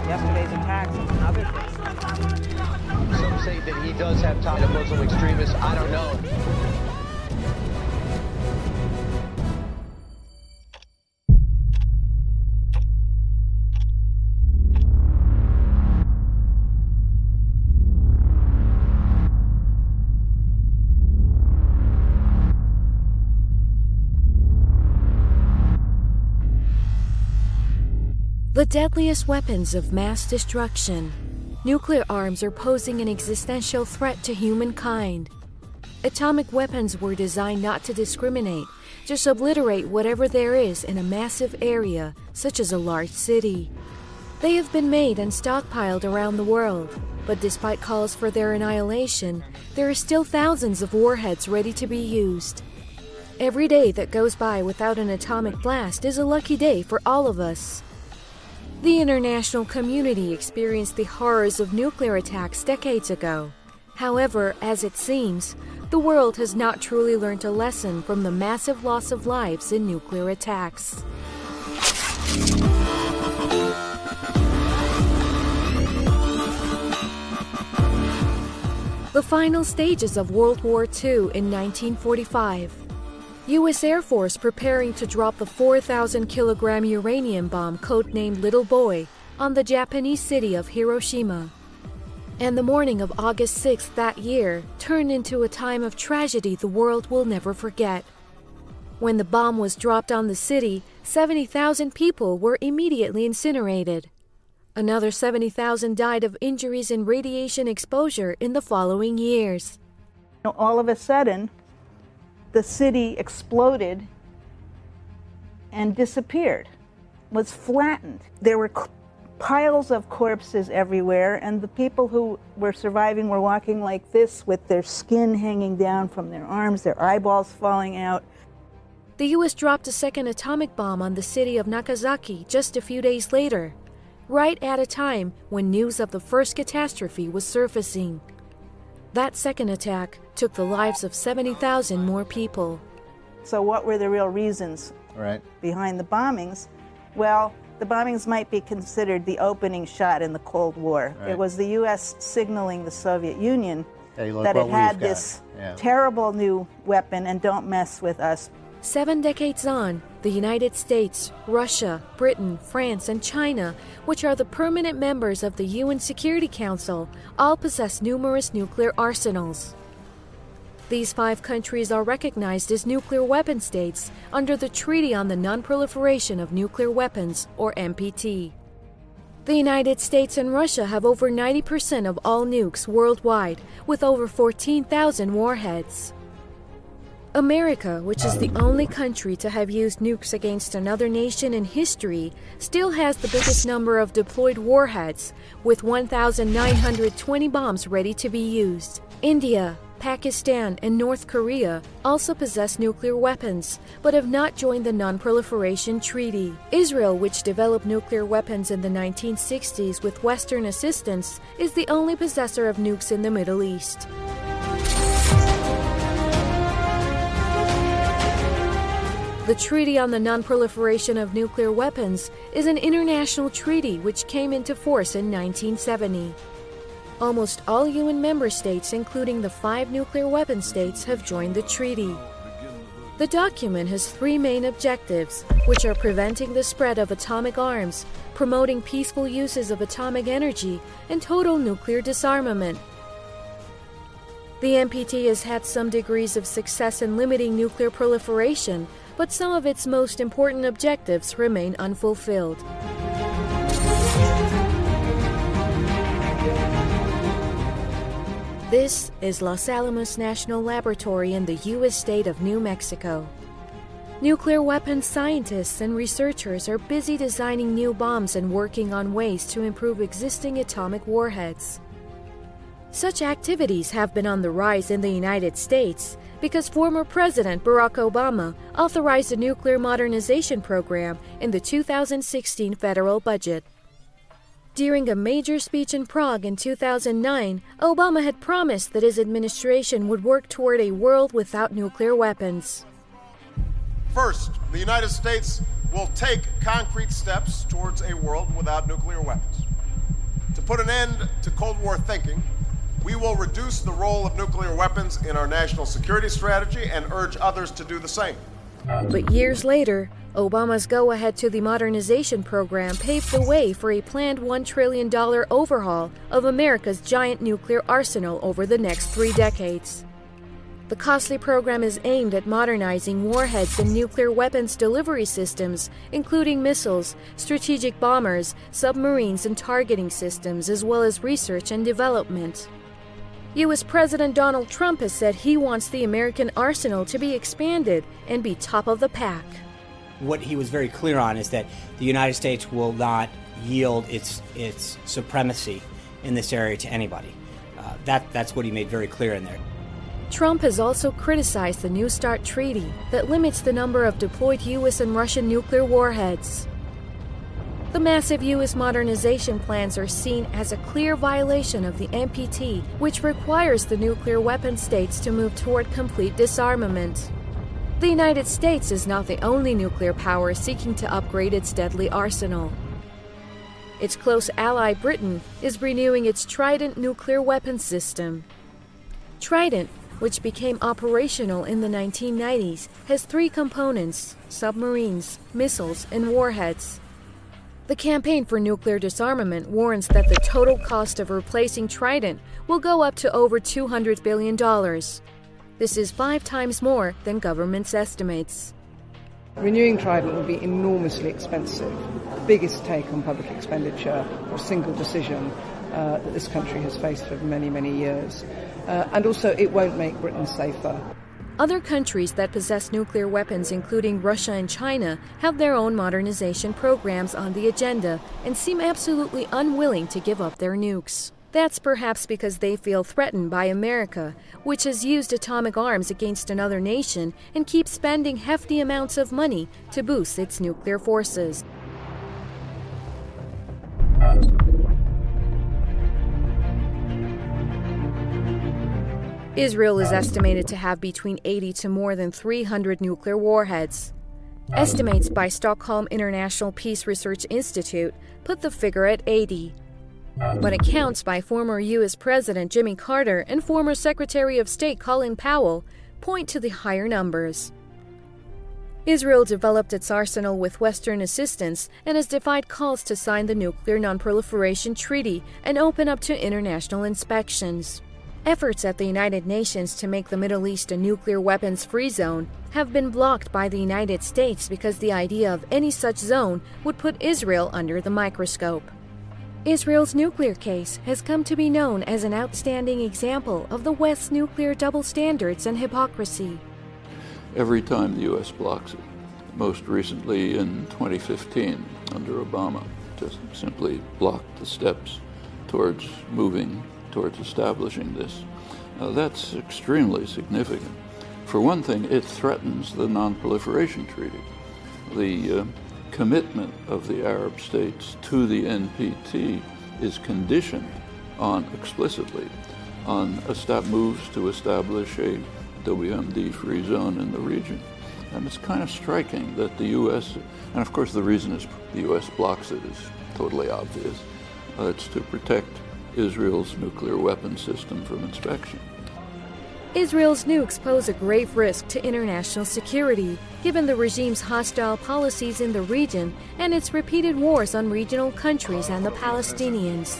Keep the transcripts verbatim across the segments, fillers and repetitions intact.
yesterday's attacks and other things. Some say that he does have ties to Muslim extremists. I don't know. The deadliest weapons of mass destruction. Nuclear arms are posing an existential threat to humankind. Atomic weapons were designed not to discriminate, just obliterate whatever there is in a massive area, such as a large city. They have been made and stockpiled around the world, but despite calls for their annihilation, there are still thousands of warheads ready to be used. Every day that goes by without an atomic blast is a lucky day for all of us. The international community experienced the horrors of nuclear attacks decades ago. However, as it seems, the world has not truly learned a lesson from the massive loss of lives in nuclear attacks. The final stages of World War Two in nineteen forty-five. U S Air Force preparing to drop the four thousand kilogram uranium bomb codenamed Little Boy on the Japanese city of Hiroshima. And the morning of August sixth that year turned into a time of tragedy the world will never forget. When the bomb was dropped on the city, seventy thousand people were immediately incinerated. Another seventy thousand died of injuries and radiation exposure in the following years. All of a sudden, the city exploded and disappeared, was flattened. There were piles of corpses everywhere, and the people who were surviving were walking like this with their skin hanging down from their arms, their eyeballs falling out. The U S dropped a second atomic bomb on the city of Nagasaki just a few days later, right at a time when news of the first catastrophe was surfacing. That second attack took the lives of seventy thousand more people. So what were the real reasons right. behind the bombings? Well, the bombings might be considered the opening shot in the Cold War. Right. It was the U S signaling the Soviet Union hey, that it had this yeah. terrible new weapon and don't mess with us. Seven decades on, the United States, Russia, Britain, France, and China, which are the permanent members of the U N Security Council, all possess numerous nuclear arsenals. These five countries are recognized as nuclear weapon states under the Treaty on the Non-Proliferation of Nuclear Weapons, or N P T. The United States and Russia have over ninety percent of all nukes worldwide, with over fourteen thousand warheads. America, which is the only country to have used nukes against another nation in history, still has the biggest number of deployed warheads, with one thousand nine hundred twenty bombs ready to be used. India, Pakistan, and North Korea also possess nuclear weapons, but have not joined the Non-Proliferation Treaty. Israel, which developed nuclear weapons in the nineteen sixties with Western assistance, is the only possessor of nukes in the Middle East. The Treaty on the Non-Proliferation of Nuclear Weapons is an international treaty which came into force in nineteen seventy. Almost all U N member states, including the five nuclear weapon states, have joined the treaty. The document has three main objectives, which are preventing the spread of atomic arms, promoting peaceful uses of atomic energy, and total nuclear disarmament. The N P T has had some degrees of success in limiting nuclear proliferation, but some of its most important objectives remain unfulfilled. This is Los Alamos National Laboratory in the U S state of New Mexico. Nuclear weapons scientists and researchers are busy designing new bombs and working on ways to improve existing atomic warheads. Such activities have been on the rise in the United States because former President Barack Obama authorized a nuclear modernization program in the two thousand sixteen federal budget. During a major speech in Prague in two thousand nine, Obama had promised that his administration would work toward a world without nuclear weapons. First, the United States will take concrete steps towards a world without nuclear weapons. put an end to Cold War thinking, we will reduce the role of nuclear weapons in our national security strategy and urge others to do the same. But years later, Obama's go-ahead to the modernization program paved the way for a planned one trillion dollars overhaul of America's giant nuclear arsenal over the next three decades. The costly program is aimed at modernizing warheads and nuclear weapons delivery systems, including missiles, strategic bombers, submarines, and targeting systems, as well as research and development. U S President Donald Trump has said he wants the American arsenal to be expanded and be top of the pack. What he was very clear on is that the United States will not yield its its supremacy in this area to anybody. Uh, that that's what he made very clear in there. Trump has also criticized the New START treaty that limits the number of deployed U S and Russian nuclear warheads. The massive U S modernization plans are seen as a clear violation of the N P T, which requires the nuclear weapon states to move toward complete disarmament. The United States is not the only nuclear power seeking to upgrade its deadly arsenal. Its close ally Britain is renewing its Trident nuclear weapons system. Trident, which became operational in the nineteen nineties, has three components: submarines, missiles, and warheads. The Campaign for Nuclear Disarmament warns that the total cost of replacing Trident will go up to over two hundred billion dollars. This is five times more than government's estimates. Renewing Trident will be enormously expensive, biggest take on public expenditure for a single decision uh, that this country has faced for many, many years. Uh, and also, it won't make Britain safer. Other countries that possess nuclear weapons, including Russia and China, have their own modernization programs on the agenda and seem absolutely unwilling to give up their nukes. That's perhaps because they feel threatened by America, which has used atomic arms against another nation and keeps spending hefty amounts of money to boost its nuclear forces. Israel is estimated to have between eighty to more than three hundred nuclear warheads. Estimates by Stockholm International Peace Research Institute put the figure at eighty. But accounts by former U S President Jimmy Carter and former Secretary of State Colin Powell point to the higher numbers. Israel developed its arsenal with Western assistance and has defied calls to sign the Nuclear Non-Proliferation Treaty and open up to international inspections. Efforts at the United Nations to make the Middle East a nuclear weapons-free zone have been blocked by the United States because the idea of any such zone would put Israel under the microscope. Israel's nuclear case has come to be known as an outstanding example of the West's nuclear double standards and hypocrisy. Every time the U S blocks it, most recently in twenty fifteen under Obama, just simply blocked the steps towards moving, towards establishing this. Uh, that's extremely significant. For one thing, it threatens the Non-Proliferation Treaty. The uh, commitment of the Arab states to the N P T is conditioned on, explicitly, on estab- moves to establish a W M D-free zone in the region. And it's kind of striking that the U S, and of course the reason is the U S blocks it is totally obvious. Uh, it's to protect Israel's nuclear weapons system from inspection. Israel's nukes pose a grave risk to international security, given the regime's hostile policies in the region and its repeated wars on regional countries and the Palestinians.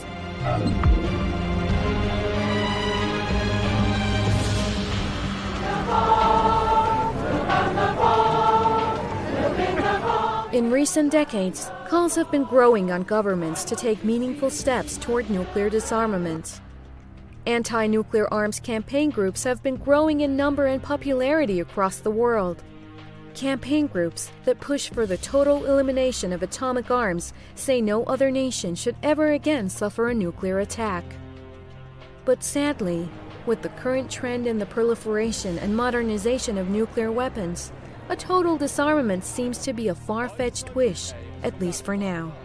In recent decades, calls have been growing on governments to take meaningful steps toward nuclear disarmament. Anti-nuclear arms campaign groups have been growing in number and popularity across the world. Campaign groups that push for the total elimination of atomic arms say no other nation should ever again suffer a nuclear attack. But sadly, with the current trend in the proliferation and modernization of nuclear weapons, a total disarmament seems to be a far-fetched wish, at least for now.